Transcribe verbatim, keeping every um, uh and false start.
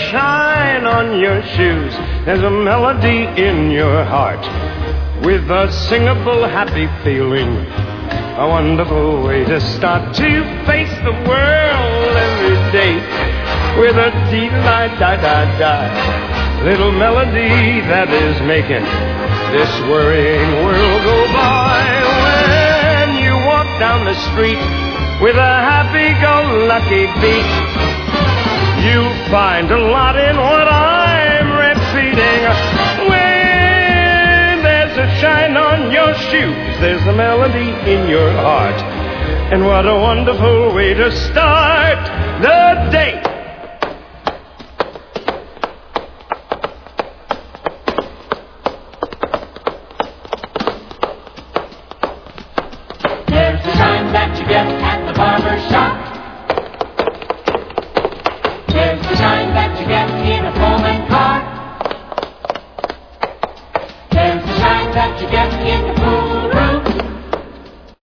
shine on your shoes. There's a melody in your heart with a singable, happy feeling. A wonderful way to start to face the world every day with a dee-da-da-da-da little melody that is making this worrying world go by. When you walk down the street with a happy-go-lucky beat, you'll find a lot in what I'm repeating. When there's a shine on your shoes, there's a melody in your heart. And what a wonderful way to start the day. There's the shine that you get at the barber shop.